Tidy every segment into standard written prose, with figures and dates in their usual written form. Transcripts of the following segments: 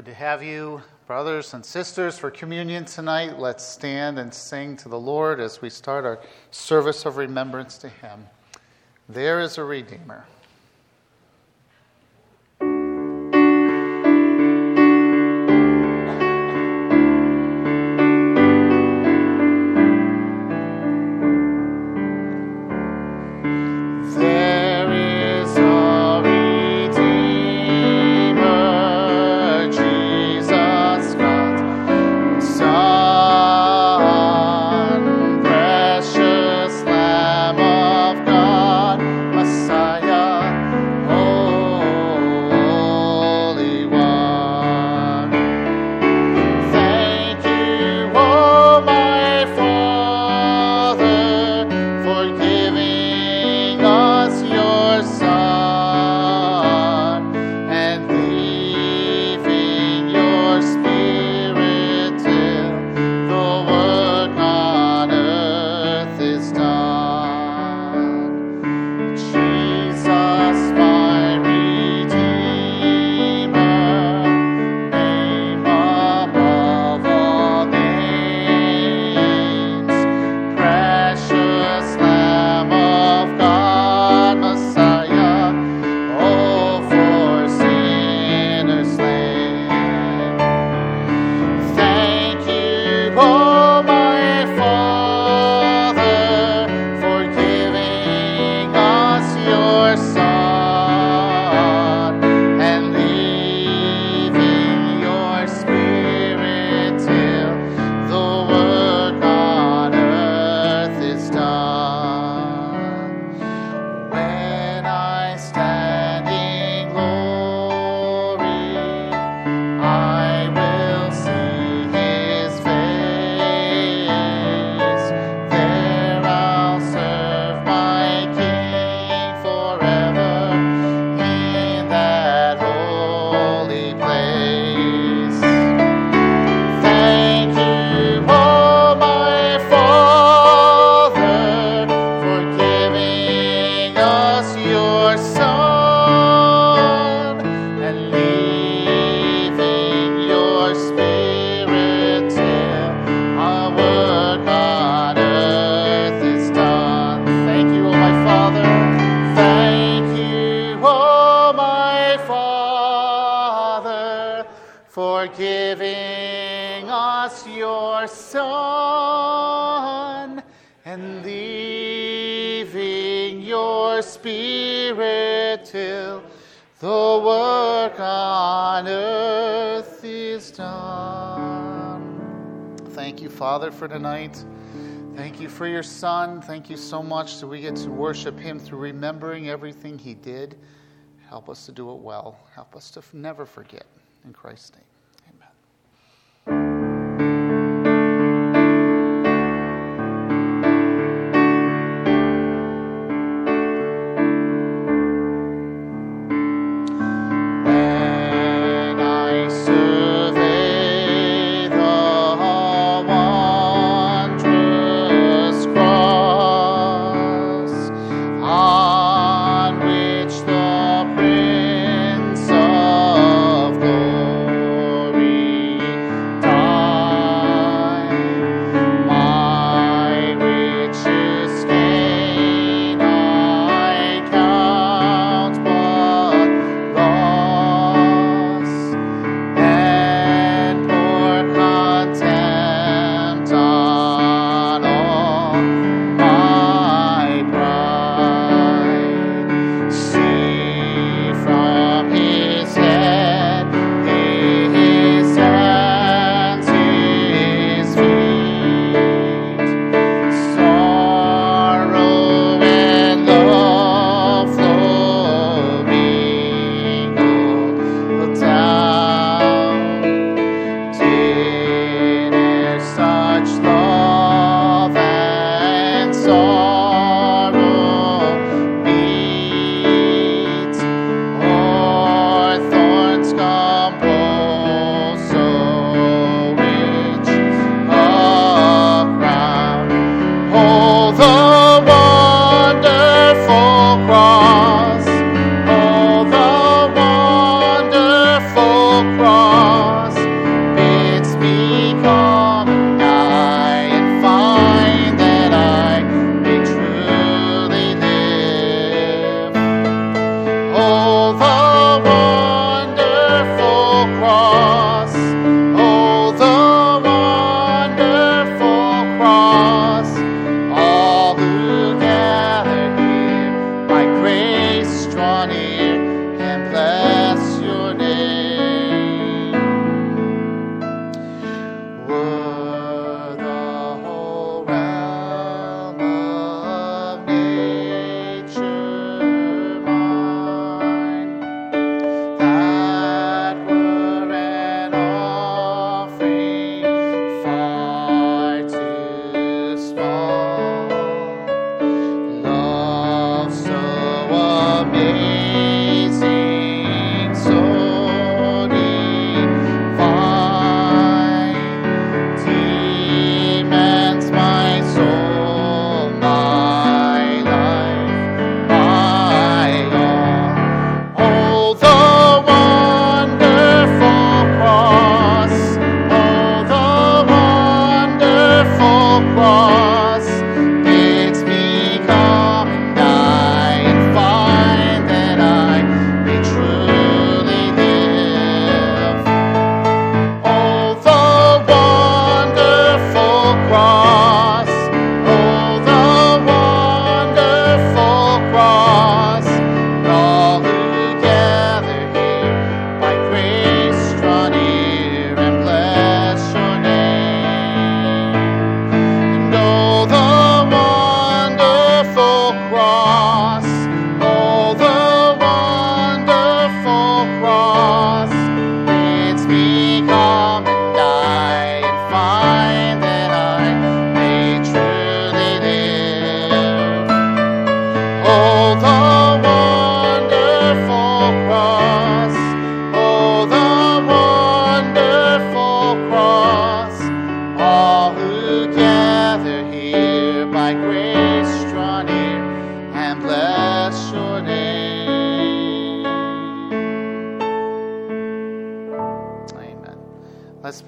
to have you, brothers and sisters, for communion tonight. Let's stand and sing to the Lord as we start our service of remembrance to Him. There is a Redeemer. Father, for tonight. Thank you for your Son. Thank you so much that we get to worship Him through remembering everything He did. Help us to do it well. Help us to never forget. In Christ's name. On which the Prince of Glory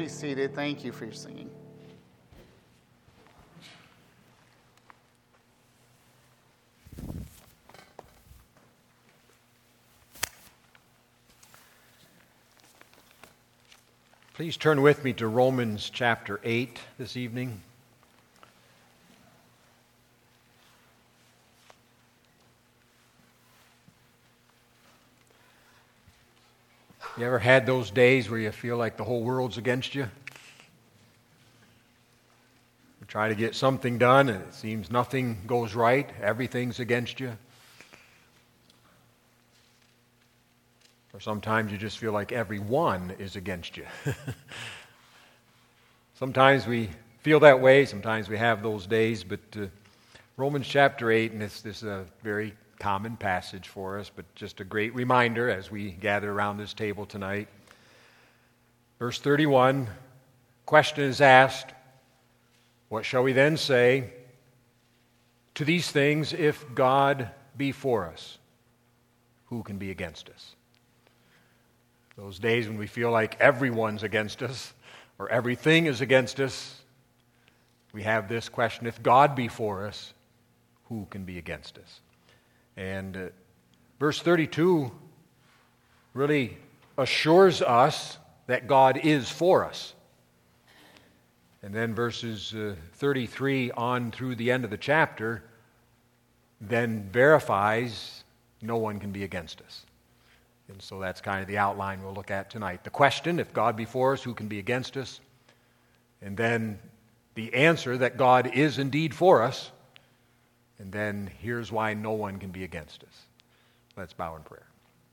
seated. Thank you for your singing. Please turn with me to Romans chapter 8 this evening. You ever had those days where you feel like the whole world's against you? You try to get something done and it seems nothing goes right, everything's against you. Or sometimes you just feel like everyone is against you. Sometimes we feel that way, sometimes we have those days, but Romans chapter 8, and this is a very common passage for us, but just a great reminder as we gather around this table tonight. Verse 31, question is asked, what shall we then say to these things? If God be for us, who can be against us? Those days when we feel like everyone's against us or everything is against us, we have this question, if God be for us, who can be against us? And verse 32 really assures us that God is for us. And then verses 33 on through the end of the chapter then verifies no one can be against us. And so that's kind of the outline we'll look at tonight. The question, if God be for us, who can be against us? And then the answer that God is indeed for us. And then here's why no one can be against us. Let's bow in prayer.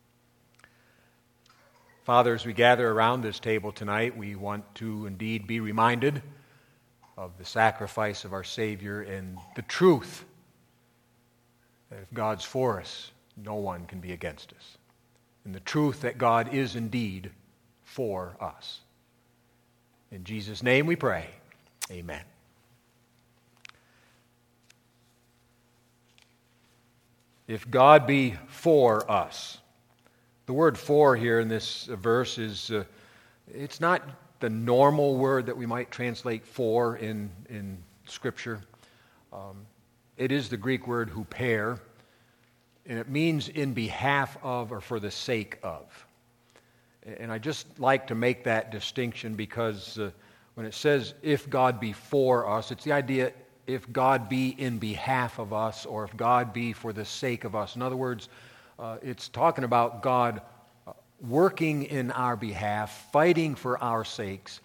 Father, as we gather around this table tonight, we want to indeed be reminded of the sacrifice of our Savior and the truth that if God's for us, no one can be against us. And the truth that God is indeed for us. In Jesus' name we pray. Amen. If God be for us. The word for here in this verse is, it's not the normal word that we might translate for in Scripture. It is the Greek word huper. And it means in behalf of or for the sake of. And I just like to make that distinction because when it says, if God be for us, it's the idea, if God be in behalf of us or if God be for the sake of us. In other words, it's talking about God working in our behalf, fighting for our sakes.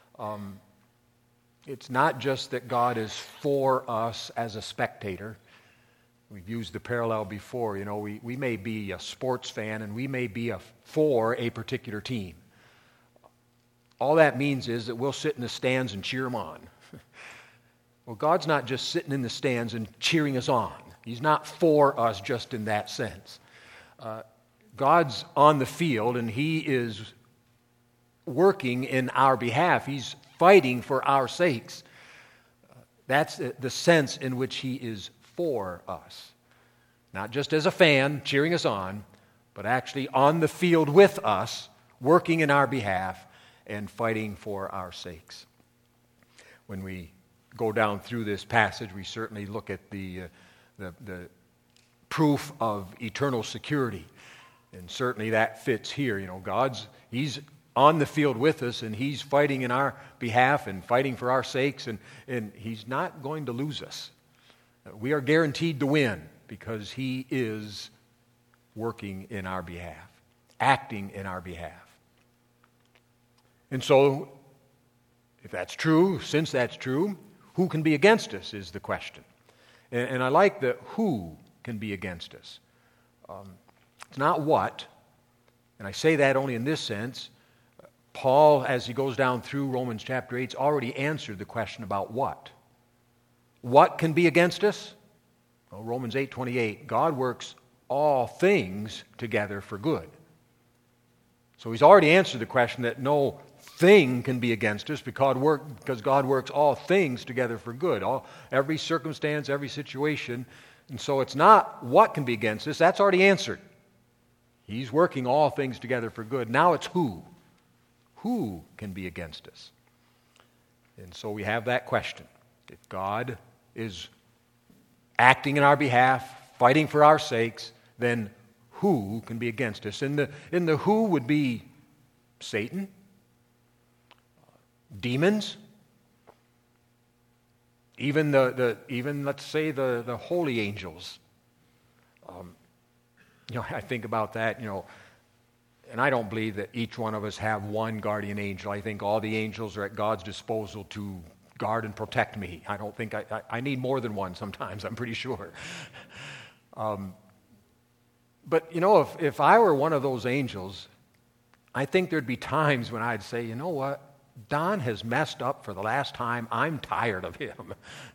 It's not just that God is for us as a spectator. We've used the parallel before. You know, we may be a sports fan and we may be for a particular team. All that means is that we'll sit in the stands and cheer them on. Well, God's not just sitting in the stands and cheering us on. He's not for us just in that sense. God's on the field and He is working in our behalf. He's fighting for our sakes. That's the sense in which He is for us. Not just as a fan cheering us on, but actually on the field with us, working in our behalf and fighting for our sakes. When we go down through this passage, we certainly look at the proof of eternal security. And certainly that fits here. You know, He's on the field with us and He's fighting in our behalf and fighting for our sakes, and He's not going to lose us. We are guaranteed to win because He is working in our behalf, acting in our behalf. And so, if that's true, since that's true, who can be against us is the question. And I like the who can be against us. It's not what, and I say that only in this sense. Paul, as he goes down through Romans chapter 8, has already answered the question about what. What can be against us? Well, Romans 8:28, God works all things together for good. So he's already answered the question that no thing can be against us because God works all things together for good. Every circumstance, every situation. And so it's not what can be against us, that's already answered. He's working all things together for good. Now it's who. Who can be against us? And so we have that question. If God is acting in our behalf, fighting for our sakes, then who can be against us? And the who would be Satan, demons, even let's say the holy angels. I think about that, and I don't believe that each one of us have one guardian angel. I think all the angels are at God's disposal to guard and protect me. I don't think I need more than one sometimes, I'm pretty sure. But, if I were one of those angels, I think there'd be times when I'd say, you know what, Don has messed up for the last time. I'm tired of him.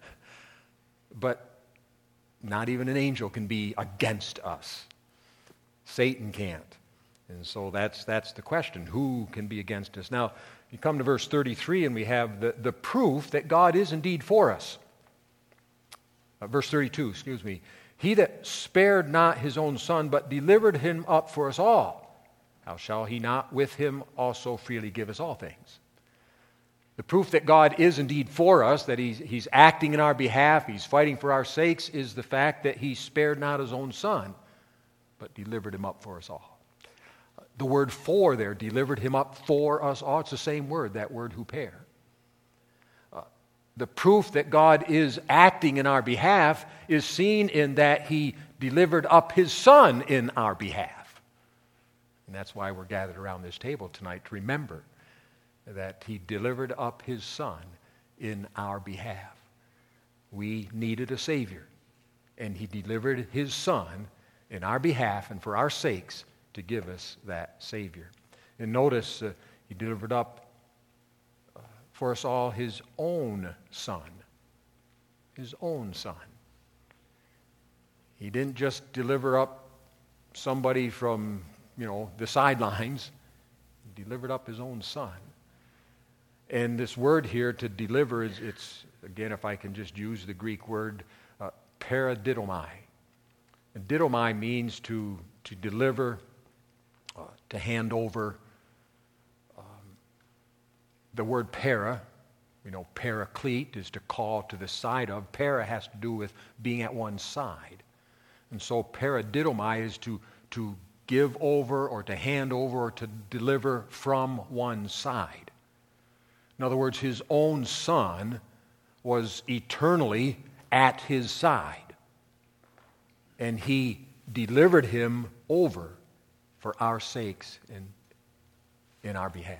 But not even an angel can be against us. Satan can't. And so that's the question. Who can be against us? Now, you come to verse 33 and we have the proof that God is indeed for us. Verse 32, excuse me. He that spared not his own son, but delivered him up for us all, how shall he not with him also freely give us all things? The proof that God is indeed for us, that he's acting in our behalf, he's fighting for our sakes, is the fact that he spared not his own son, but delivered him up for us all. The word for there, delivered him up for us all, it's the same word, that word huper. The proof that God is acting in our behalf is seen in that he delivered up his son in our behalf. And that's why we're gathered around this table tonight, to remember that he delivered up his son in our behalf. We needed a Savior, and he delivered his son in our behalf and for our sakes to give us that Savior. And notice he delivered up for us all his own son. His own son. He didn't just deliver up somebody from, the sidelines. He delivered up his own son. And this word here, to deliver, it's again, if I can just use the Greek word, paradidomai. And didomai means to deliver, to hand over. The word para, paraclete is to call to the side of. Para has to do with being at one side. And so paradidomai is to give over or to hand over or to deliver from one side. In other words, his own son was eternally at his side. And he delivered him over for our sakes in our behalf.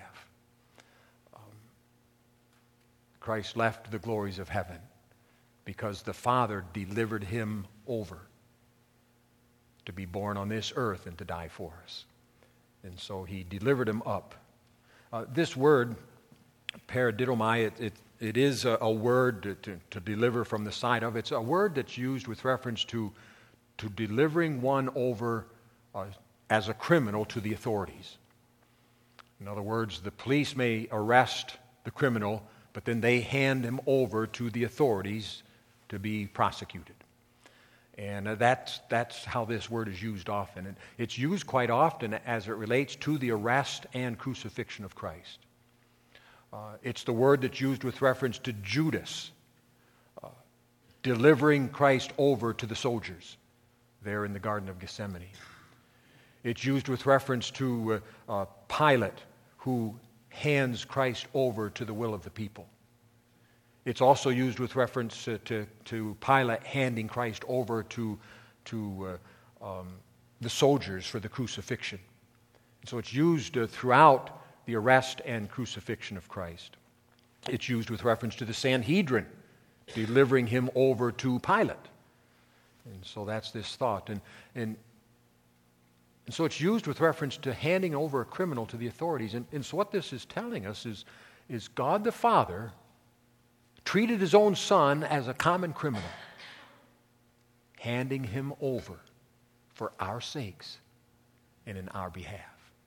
Christ left the glories of heaven because the Father delivered him over to be born on this earth and to die for us. And so he delivered him up. This word, paradidomai, it is a word to deliver from the side of. It's a word that's used with reference to delivering one over as a criminal to the authorities. In other words, the police may arrest the criminal, but then they hand him over to the authorities to be prosecuted. And that's how this word is used often. And it's used quite often as it relates to the arrest and crucifixion of Christ. It's the word that's used with reference to Judas delivering Christ over to the soldiers there in the Garden of Gethsemane. It's used with reference to Pilate, who hands Christ over to the will of the people. It's also used with reference to Pilate handing Christ over to the soldiers for the crucifixion. So it's used throughout the arrest and crucifixion of Christ. It's used with reference to the Sanhedrin, delivering him over to Pilate. And so that's this thought. And so it's used with reference to handing over a criminal to the authorities. And so what this is telling us is God the Father treated his own son as a common criminal, handing him over for our sakes and in our behalf.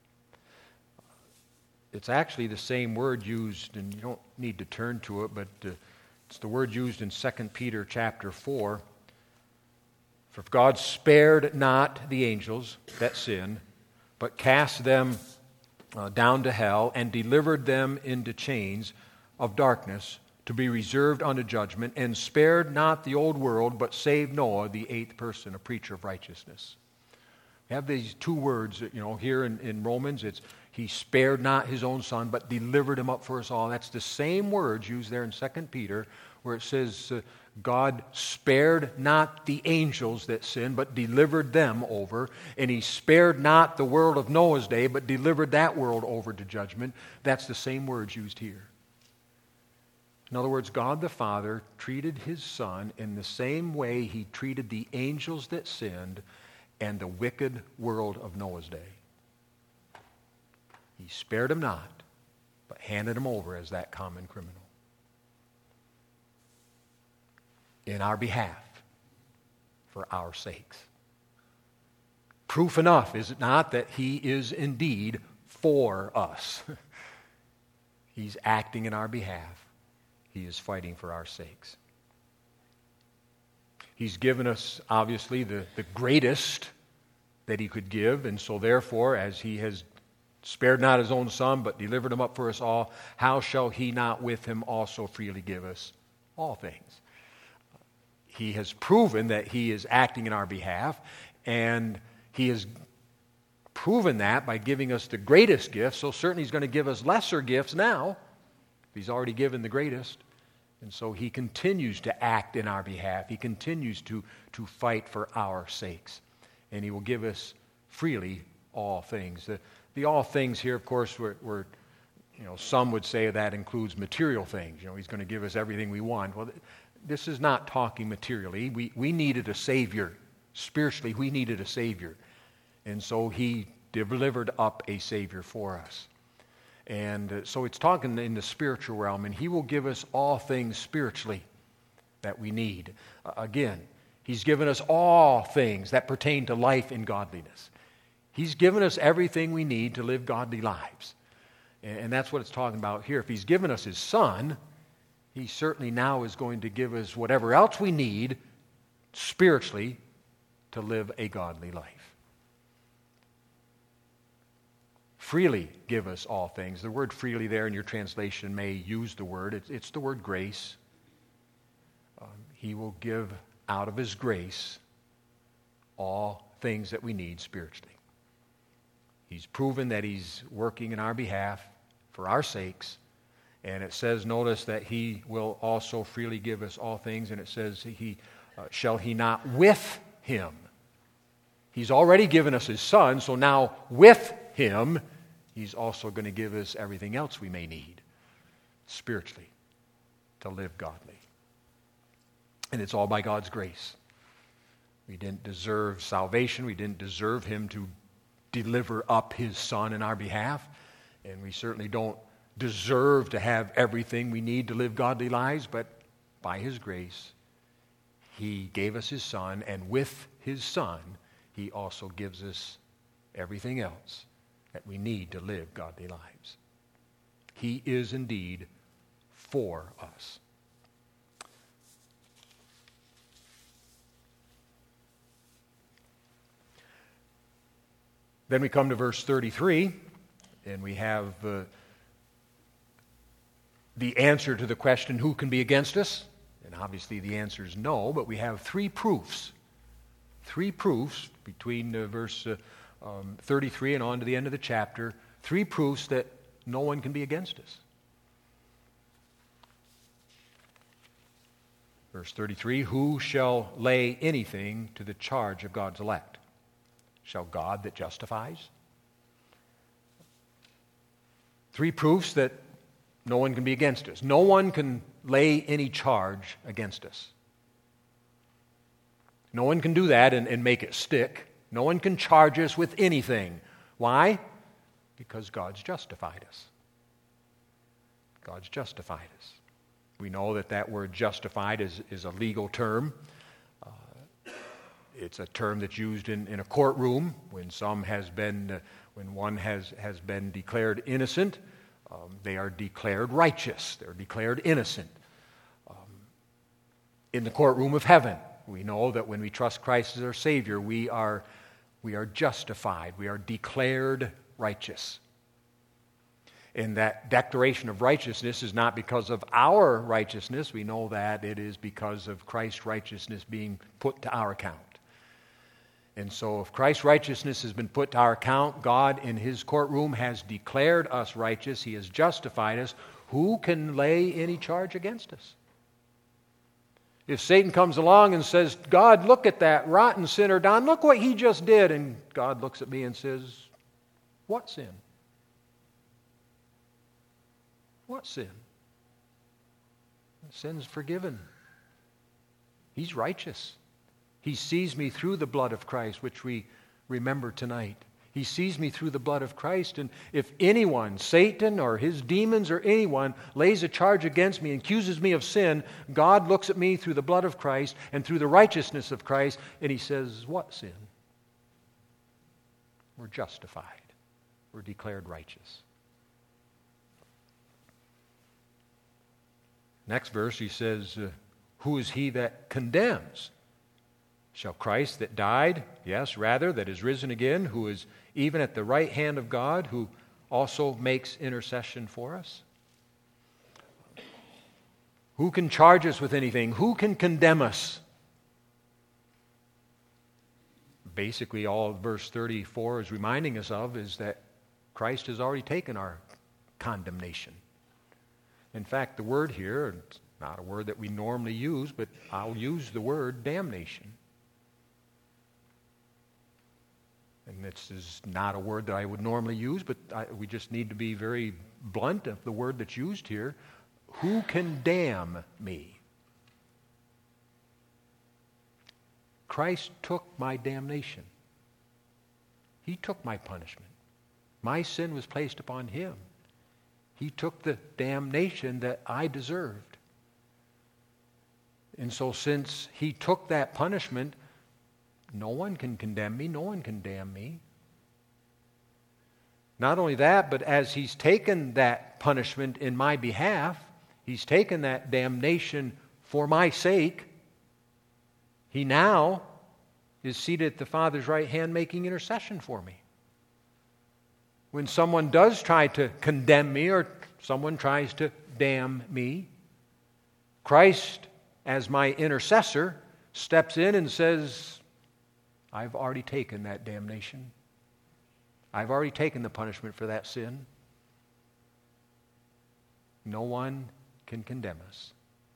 It's actually the same word used, and you don't need to turn to it, but it's the word used in 2 Peter chapter 4. For if God spared not the angels that sinned, but cast them down to hell and delivered them into chains, of darkness to be reserved unto judgment, and spared not the old world, but saved Noah, the eighth person, a preacher of righteousness. We have these two words, here in Romans. It's he spared not his own son, but delivered him up for us all. That's the same words used there in 2 Peter, where it says God spared not the angels that sinned, but delivered them over. And he spared not the world of Noah's day, but delivered that world over to judgment. That's the same words used here. In other words, God the Father treated his Son in the same way he treated the angels that sinned and the wicked world of Noah's day. He spared him not, but handed him over as that common criminal in our behalf, for our sakes. Proof enough, is it not, that he is indeed for us. He's acting in our behalf. He is fighting for our sakes. He's given us, obviously, the greatest that he could give, and so therefore, as he has spared not his own son, but delivered him up for us all, how shall he not with him also freely give us all things? He has proven that he is acting in our behalf, and he has proven that by giving us the greatest gift, so certainly he's going to give us lesser gifts now. He's already given the greatest. And so he continues to act in our behalf. He continues to fight for our sakes. And he will give us freely all things. The all things here, of course, were some would say that includes material things. He's going to give us everything we want. Well, this is not talking materially. We needed a Savior. Spiritually, we needed a Savior. And so he delivered up a Savior for us. And so it's talking in the spiritual realm, and he will give us all things spiritually that we need. Again, he's given us all things that pertain to life and godliness. He's given us everything we need to live godly lives. And that's what it's talking about here. If he's given us his son, he certainly now is going to give us whatever else we need spiritually to live a godly life. Freely give us all things. The word freely there in your translation may use the word. It's the word grace. He will give out of his grace all things that we need spiritually. He's proven that he's working in our behalf for our sakes. And it says, notice that he will also freely give us all things. And it says, shall he not with him? He's already given us his son, so now with him, he's also going to give us everything else we may need spiritually to live godly. And it's all by God's grace. We didn't deserve salvation. We didn't deserve him to deliver up his son in our behalf. And we certainly don't deserve to have everything we need to live godly lives, but by his grace, he gave us his son, and with his son, he also gives us everything else that we need to live godly lives. He is indeed for us. Then we come to verse 33, and we have the answer to the question, who can be against us? And obviously the answer is no, but we have three proofs. Three proofs between verse 33 and on to the end of the chapter. Three proofs that no one can be against us. Verse 33, who shall lay anything to the charge of God's elect? Shall God that justifies? Three proofs that no one can be against us. No one can lay any charge against us. No one can do that and make it stick. No one can charge us with anything. Why? Because God's justified us. God's justified us. We know that word justified is a legal term. It's a term that's used in a courtroom when one has been declared innocent. They are declared righteous. They're declared innocent. In the courtroom of heaven, we know that when we trust Christ as our Savior, we are justified. We are declared righteous. And that declaration of righteousness is not because of our righteousness. We know that it is because of Christ's righteousness being put to our account. And so if Christ's righteousness has been put to our account, God in His courtroom has declared us righteous. He has justified us. Who can lay any charge against us? If Satan comes along and says, God, look at that rotten sinner, Don, look what he just did. And God looks at me and says, what sin? What sin? Sin's forgiven. He's righteous. He sees me through the blood of Christ, which we remember tonight. He sees me through the blood of Christ. And if anyone, Satan or his demons or anyone, lays a charge against me and accuses me of sin, God looks at me through the blood of Christ and through the righteousness of Christ, and He says, what sin? We're justified. We're declared righteous. Next verse, he says, who is he that condemns? Shall Christ that died, yes, rather, that is risen again, who is even at the right hand of God, who also makes intercession for us? Who can charge us with anything? Who can condemn us? Basically, all verse 34 is reminding us of is that Christ has already taken our condemnation. In fact, the word here, it's not a word that we normally use, but I'll use the word damnation. And this is not a word that I would normally use, but we just need to be very blunt of the word that's used here. Who can damn me? Christ took my damnation. He took my punishment. My sin was placed upon Him. He took the damnation that I deserved. And so since He took that punishment, no one can condemn me, no one can damn me. Not only that, but as He's taken that punishment in my behalf, He's taken that damnation for my sake, He now is seated at the Father's right hand making intercession for me. When someone does try to condemn me or someone tries to damn me, Christ, as my intercessor, steps in and says, I've already taken that damnation. I've already taken the punishment for that sin. No one can condemn us.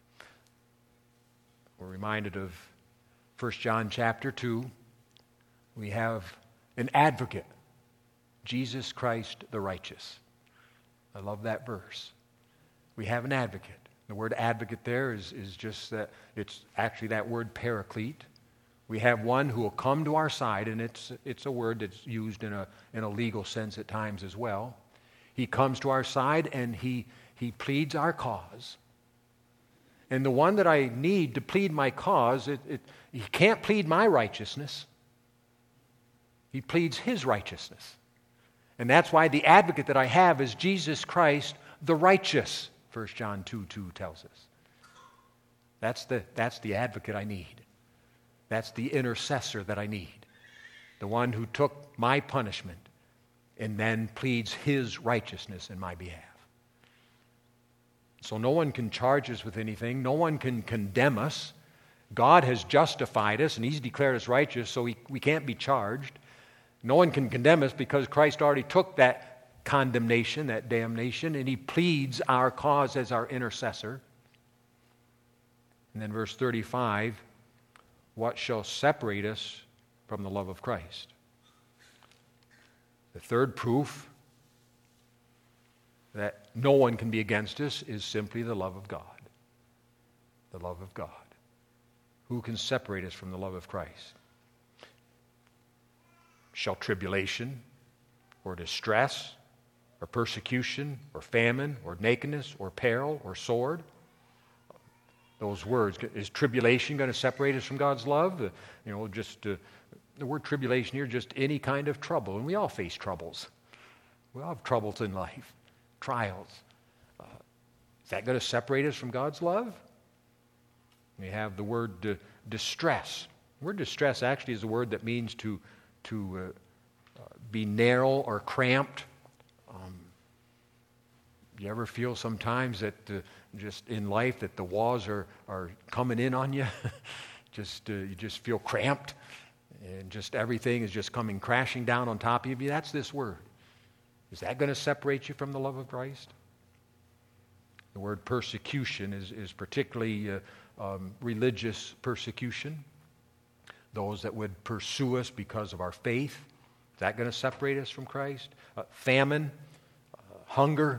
We're reminded of 1 John chapter 2. We have an advocate, Jesus Christ the righteous. I love that verse. We have an advocate. The word advocate there is just that, it's actually that word paraclete. We have one who will come to our side, and it's a word that's used in a legal sense at times as well. He comes to our side and he pleads our cause. And the one that I need to plead my cause, he can't plead my righteousness. He pleads His righteousness. And that's why the advocate that I have is Jesus Christ the righteous, 1 John 2:2 tells us. That's the advocate I need. That's the intercessor that I need. The one who took my punishment and then pleads His righteousness in my behalf. So no one can charge us with anything. No one can condemn us. God has justified us and He's declared us righteous, so we can't be charged. No one can condemn us because Christ already took that condemnation, that damnation, and He pleads our cause as our intercessor. And then verse 35, what shall separate us from the love of Christ? The third proof that no one can be against us is simply the love of God. The love of God. Who can separate us from the love of Christ? Shall tribulation or distress or persecution or famine or nakedness or peril or sword? Those words. Is tribulation going to separate us from God's love? The word tribulation here, just any kind of trouble. And we all face troubles. We all have troubles in life, trials. Is that going to separate us from God's love? We have the word distress. The word distress actually is a word that means to be narrow or cramped. You ever feel sometimes that just in life that the walls are coming in on you? You just feel cramped, and just everything is just coming crashing down on top of you. That's this word. Is that going to separate you from the love of Christ? The word persecution is particularly religious persecution. Those that would pursue us because of our faith. Is that going to separate us from Christ? Famine, hunger.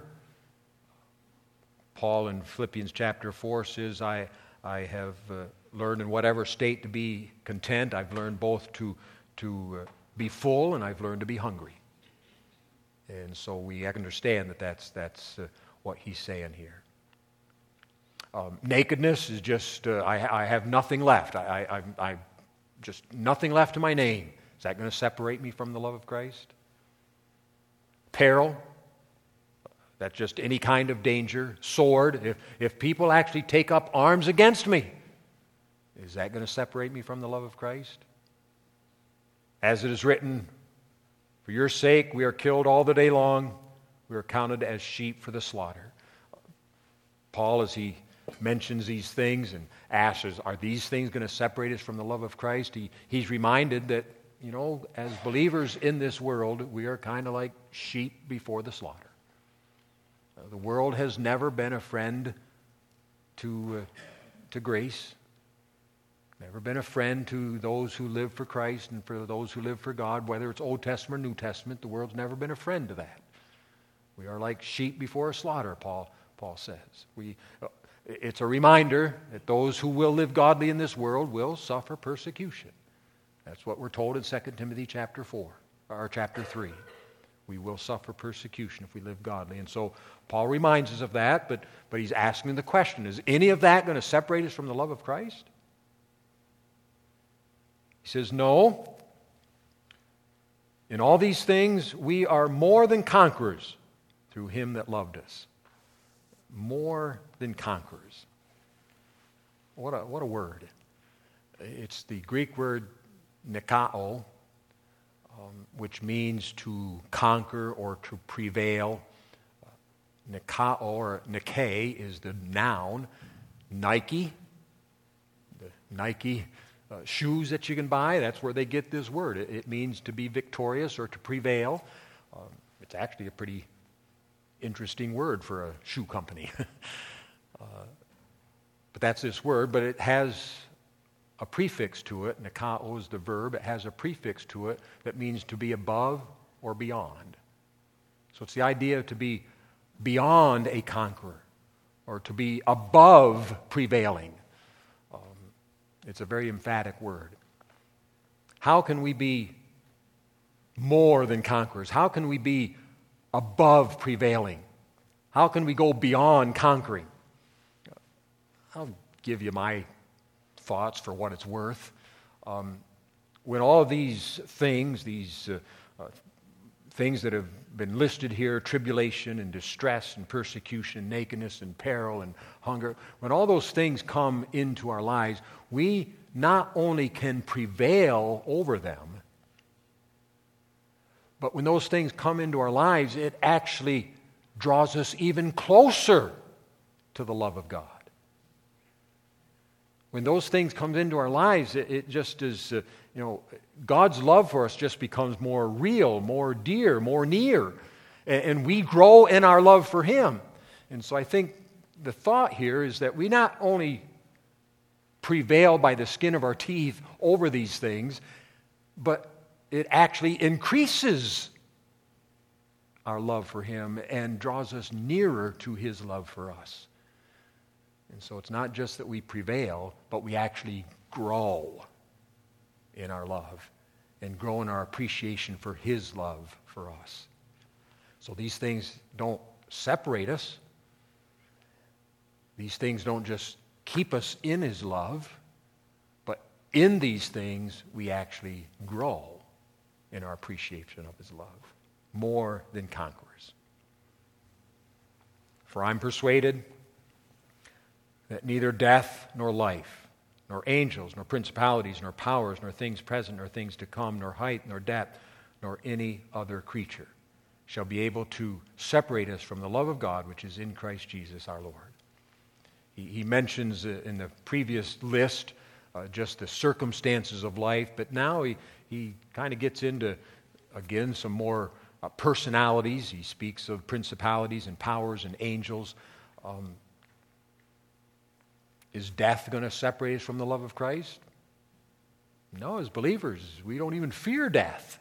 Paul in Philippians chapter 4 says, I have learned in whatever state to be content. I've learned both to be full and I've learned to be hungry. And so we understand that that's what he's saying here. Nakedness is just, I have nothing left. I just nothing left to my name. Is that going to separate me from the love of Christ? Peril. That's just any kind of danger. Sword. If people actually take up arms against me, is that going to separate me from the love of Christ? As it is written, for your sake we are killed all the day long. We are counted as sheep for the slaughter. Paul, as he mentions these things and asks, are these things going to separate us from the love of Christ? He's reminded that, as believers in this world, we are kind of like sheep before the slaughter. The world has never been a friend to grace. Never been a friend to those who live for Christ and for those who live for God, whether it's Old Testament or New Testament. The world's never been a friend to that. We are like sheep before a slaughter, Paul says. It's a reminder that those who will live godly in this world will suffer persecution. That's what we're told in 2 Timothy chapter 4, or chapter 3. We will suffer persecution if we live godly. And so Paul reminds us of that, but he's asking the question, is any of that going to separate us from the love of Christ? He says, no. In all these things, we are more than conquerors through him that loved us. More than conquerors. What a word. It's the Greek word nikao, which means to conquer or to prevail. Nikao or Nike is the noun. Nike, the Nike shoes that you can buy, that's where they get this word. It means to be victorious or to prevail. It's actually a pretty interesting word for a shoe company. But that's this word, but it has a prefix to it. Nikao is the verb. It has a prefix to it that means to be above or beyond. So it's the idea to be beyond a conqueror or to be above prevailing. It's a very emphatic word. How can we be more than conquerors? How can we be above prevailing? How can we go beyond conquering? I'll give you my thoughts for what it's worth. When all of these things that have been listed here, tribulation and distress and persecution, nakedness and peril and hunger, when all those things come into our lives, we not only can prevail over them, but when those things come into our lives, it actually draws us even closer to the love of God. When those things come into our lives, it just is, God's love for us just becomes more real, more dear, more near. And we grow in our love for Him. And so I think the thought here is that we not only prevail by the skin of our teeth over these things, but it actually increases our love for Him and draws us nearer to His love for us. And so it's not just that we prevail, but we actually grow in our love and grow in our appreciation for His love for us. So these things don't separate us. These things don't just keep us in His love, but in these things we actually grow in our appreciation of His love, more than conquerors. For I'm persuaded that neither death nor life, nor angels, nor principalities, nor powers, nor things present, nor things to come, nor height, nor depth, nor any other creature shall be able to separate us from the love of God which is in Christ Jesus our Lord. He mentions in the previous list just the circumstances of life, but now he kind of gets into, again, some more personalities. He speaks of principalities and powers and angels. Is death going to separate us from the love of Christ? No, as believers, we don't even fear death.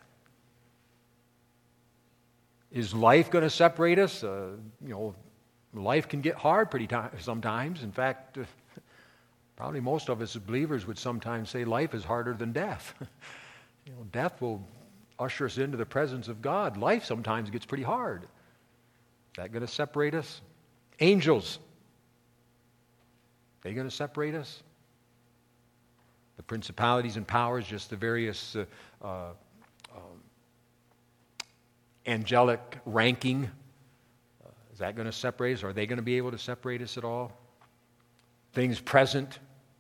Is life going to separate us? Life can get hard sometimes. In fact, probably most of us as believers would sometimes say life is harder than death. Death will usher us into the presence of God. Life sometimes gets pretty hard. Is that going to separate us? Angels, are they going to separate us? The principalities and powers, just the various angelic ranking. Is that going to separate us? Are they going to be able to separate us at all? Things present,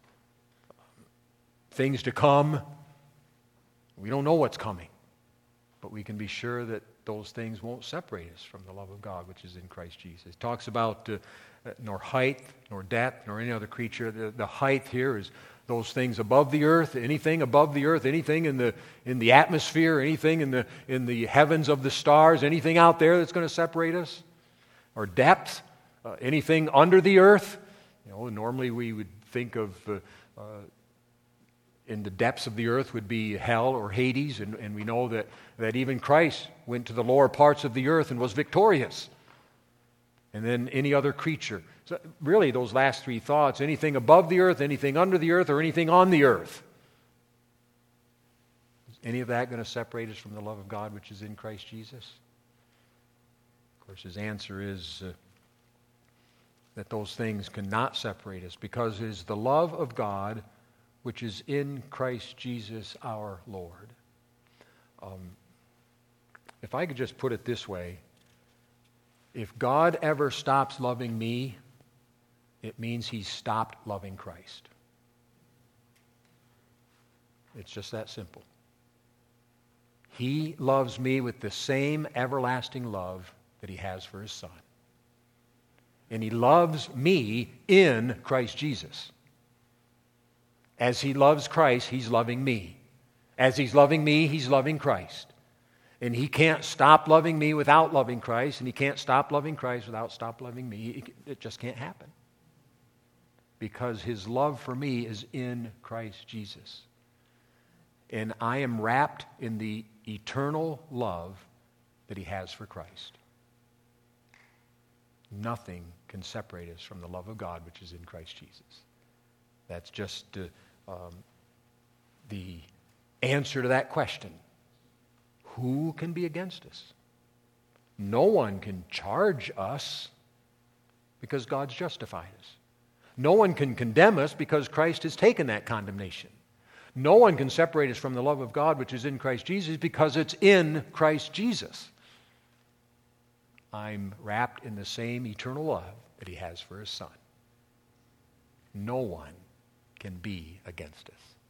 things to come. We don't know what's coming, but we can be sure that those things won't separate us from the love of God which is in Christ Jesus. It talks about nor height, nor depth, nor any other creature. The height here is those things above the earth, anything above the earth, anything in the atmosphere, anything in the heavens of the stars, anything out there that's going to separate us. Or depth, anything under the earth. Normally we would think of in the depths of the earth would be hell or Hades, and we know that even Christ went to the lower parts of the earth and was victorious. And then any other creature. So really, those last three thoughts, anything above the earth, anything under the earth, or anything on the earth. Is any of that going to separate us from the love of God which is in Christ Jesus? Of course, his answer is that those things cannot separate us because it is the love of God which is in Christ Jesus our Lord. If I could just put it this way, if God ever stops loving me, it means he's stopped loving Christ. It's just that simple. He loves me with the same everlasting love that he has for his Son. And he loves me in Christ Jesus. As he loves Christ, he's loving me. As he's loving me, he's loving Christ. And he can't stop loving me without loving Christ, and he can't stop loving Christ without stop loving me. It just can't happen. Because his love for me is in Christ Jesus. And I am wrapped in the eternal love that he has for Christ. Nothing can separate us from the love of God which is in Christ Jesus. That's just the answer to that question. Who can be against us? No one can charge us because God's justified us. No one can condemn us because Christ has taken that condemnation. No one can separate us from the love of God which is in Christ Jesus because it's in Christ Jesus. I'm wrapped in the same eternal love that he has for his Son. No one can be against us.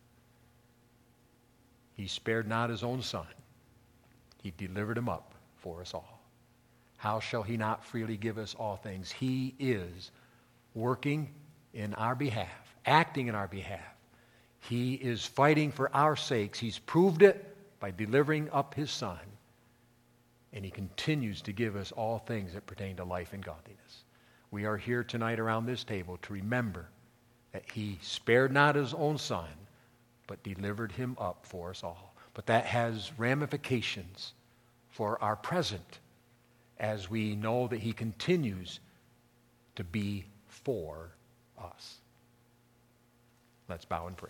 He spared not his own Son. He delivered him up for us all. How shall he not freely give us all things? He is working in our behalf, acting in our behalf. He is fighting for our sakes. He's proved it by delivering up his Son. And he continues to give us all things that pertain to life and godliness. We are here tonight around this table to remember that he spared not his own Son, but delivered him up for us all. But that has ramifications for our present as we know that he continues to be for us. Let's bow in prayer.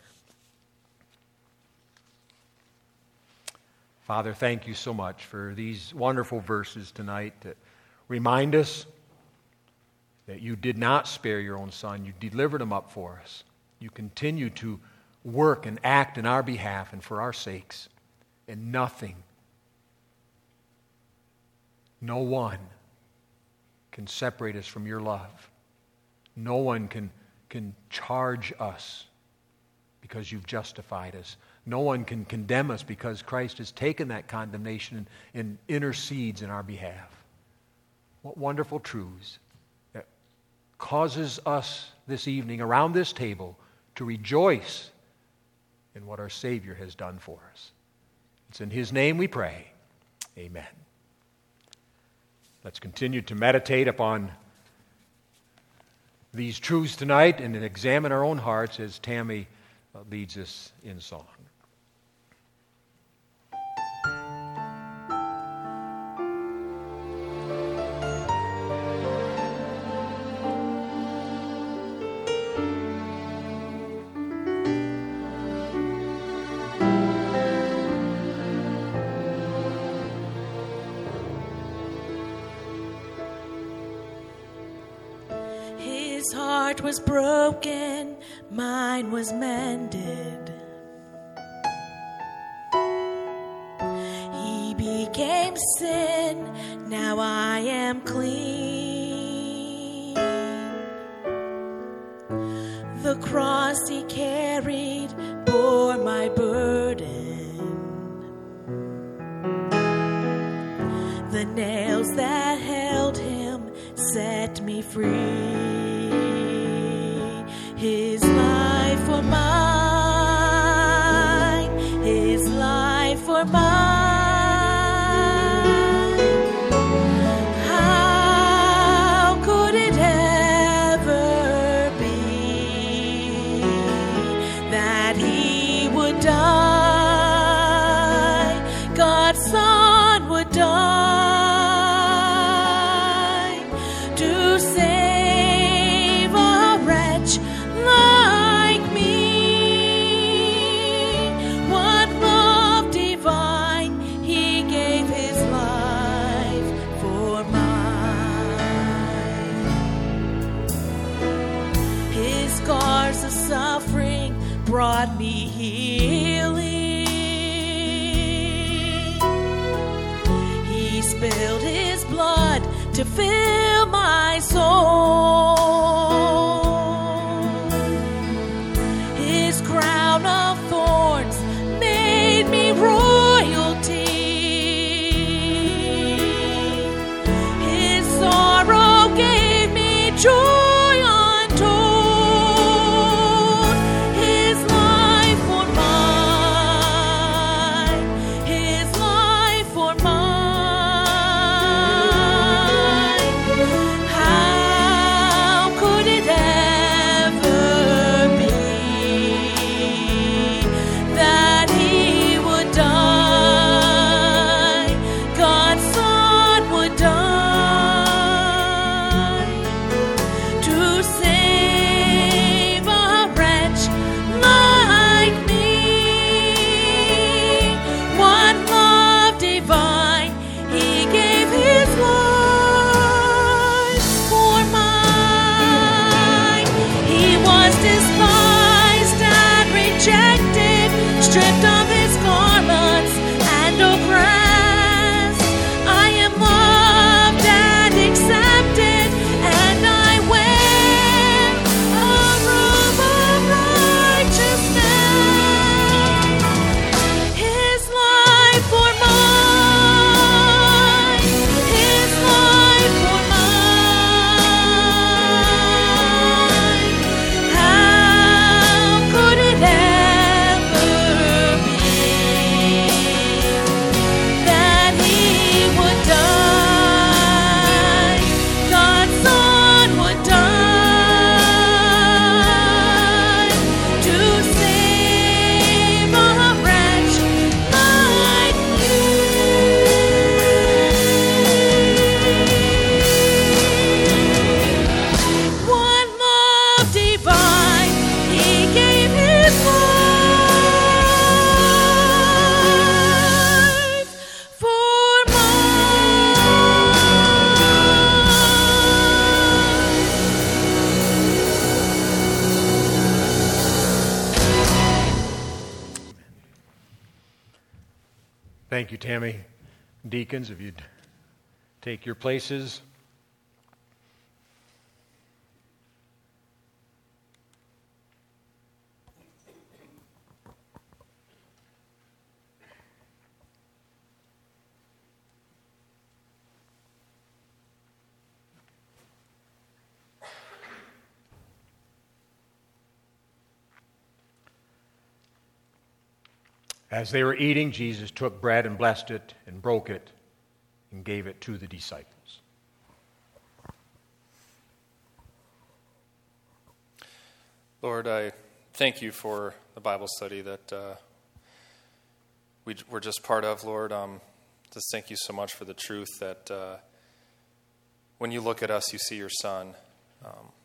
Father, thank you so much for these wonderful verses tonight that remind us that you did not spare your own Son. You delivered him up for us. You continue to work and act in our behalf and for our sakes. And nothing, no one can separate us from your love. No one can charge us because you've justified us. No one can condemn us because Christ has taken that condemnation and intercedes in our behalf. What wonderful truths that causes us this evening around this table to rejoice in what our Savior has done for us. It's in His name we pray. Amen. Let's continue to meditate upon these truths tonight and examine our own hearts as Tammy leads us in song. His heart was broken, mine was mended. He became sin, now I am clean. The cross He carried bore my burden. The nails that held Him set me free. His life for mine, His life for mine. How could it ever be that He would die, God's Son would die to save a wretch like me? What love divine, He gave His life for mine. His scars of suffering brought me healing. He spilled His blood to fill my soul. His crown of thorns made me royalty. His sorrow gave me joy untold. His life for mine, His life for mine. How could it ever be that He would die, God's Son would die to save a wretch like me? What love divine, He gave His life for mine. He was despised and rejected, stripped of His garments and oppressed. I am loved and accepted, and I wear a robe of righteousness. His life for mine, His life for mine. How could it ever be that He would die, God's Son would die to save a wretch like me? One love divine, He gave His life for Thank you, Tammy. Deacons, if you'd take your places. As they were eating, Jesus took bread and blessed it and broke it and gave it to the disciples. Lord, I thank you for the Bible study that we're just part of, Lord. Just thank you so much for the truth that when you look at us, you see your Son.